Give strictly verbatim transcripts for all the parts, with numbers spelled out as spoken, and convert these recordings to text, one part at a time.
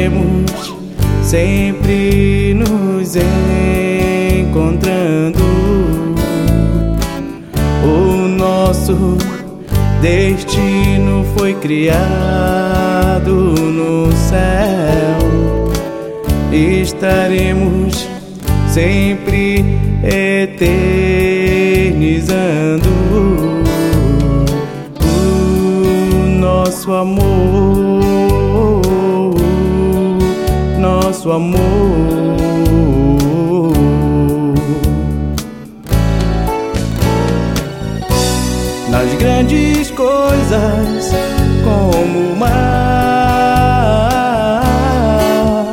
estaremos sempre nos encontrando. O nosso destino foi criado no céu. Estaremos sempre eternizando o nosso amor, nosso amor. Nas grandes coisas, como o mar,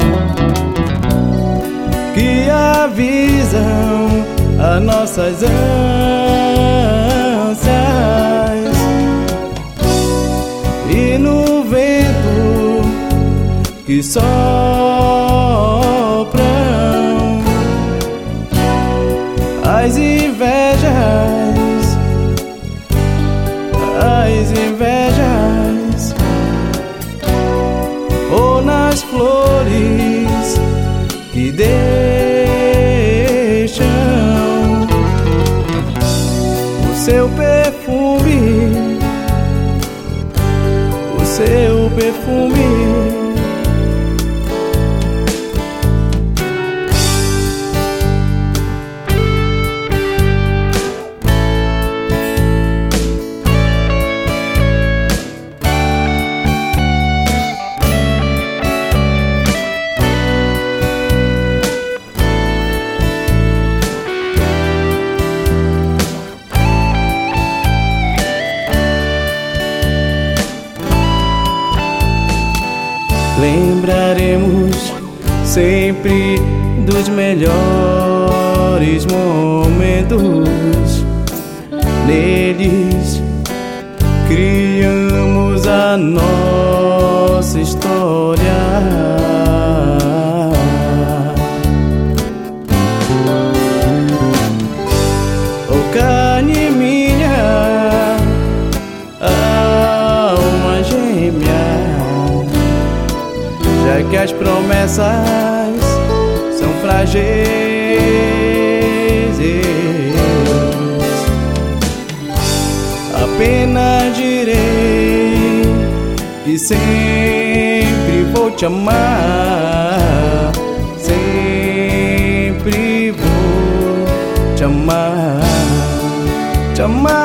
que avisam as nossas ânsias, e no vento que sopram as invejas, as invejas, ou nas flores que deixam o seu perfume, o seu perfume. Lembraremos sempre dos melhores momentos. Neles criamos a nossa história. Oh, carne minha, alma gêmea, já que as promessas são frágeis, apenas direi que sempre vou te amar, sempre vou te amar, te amar.